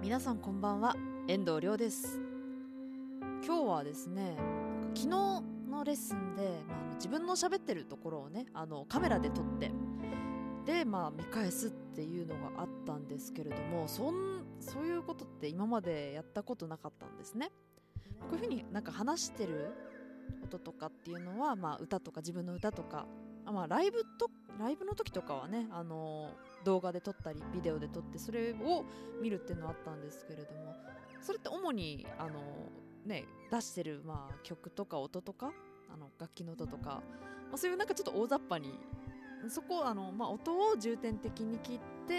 皆さんこんばんは、遠藤亮です。今日はですね、昨日のレッスンで、自分の喋ってるところをね、カメラで撮ってで、見返すっていうのがあったんですけれども、そういうことって今までやったことなかったんですね。こういうふうに話してる音とかっていうのは、歌とか自分の歌とか、ライブの時とかはね、動画で撮ったりビデオで撮ってそれを見るっていうのはあったんですけれども、それって主に出してる曲とか音とか楽器の音とか、そういうちょっと大雑把にそこ音を重点的に切って、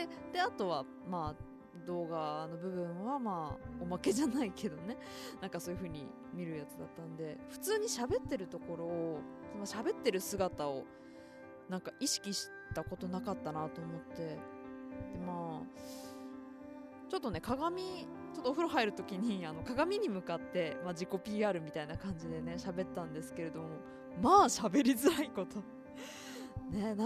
であとは動画の部分はおまけじゃないけどね、そういう風に見るやつだったんで、普通に喋ってるところを、その喋ってる姿を意識したことなかったなと思って、でちょっとね、ちょっとお風呂入るときに鏡に向かって、自己 PR みたいな感じでね喋ったんですけれども、喋りづらいことね、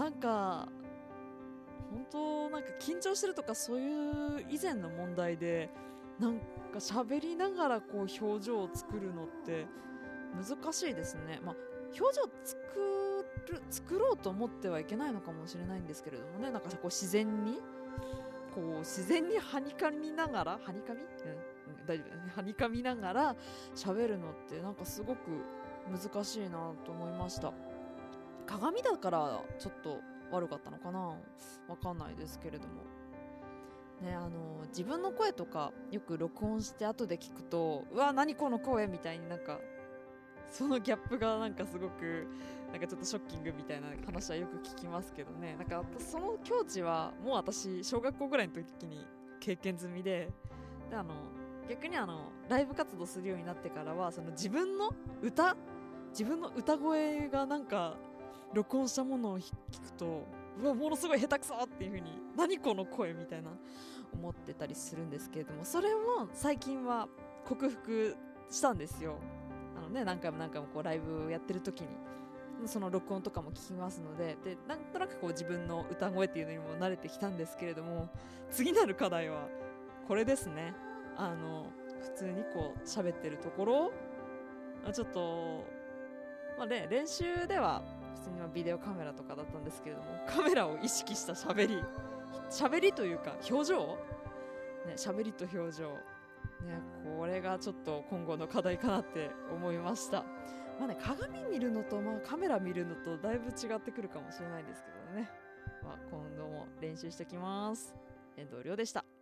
本当緊張してるとかそういう以前の問題で、喋りながら表情を作るのって難しいですね。表情作ろうと思ってはいけないのかもしれないんですけれどもね、自然にはにかみながら大丈夫だね、はにかみながら喋るのってすごく難しいなと思いました。鏡だからちょっと悪かったのかな、わかんないですけれどもね。自分の声とかよく録音して後で聞くと、うわ何この声みたいにそのギャップがすごくちょっとショッキングみたいな話はよく聞きますけどね。その境地はもう私小学校ぐらいの時に経験済みで、逆にライブ活動するようになってからは、その自分の歌声が録音したものを聞くと、うわものすごい下手くそっていう風に、何この声みたいな思ってたりするんですけれども、それも最近は克服したんですよ。何回もライブやってる時にその録音とかも聞きますので、なんとなく自分の歌声っていうのにも慣れてきたんですけれども、次なる課題はこれですね。普通に喋ってるところをちょっと、練習では普通にビデオカメラとかだったんですけれども、カメラを意識した喋りというか表情ね、喋りと表情ね、これがちょっと今後の課題かなって思いました。鏡見るのと、カメラ見るのとだいぶ違ってくるかもしれないんですけどね。今度も練習してきます。遠藤亮でした。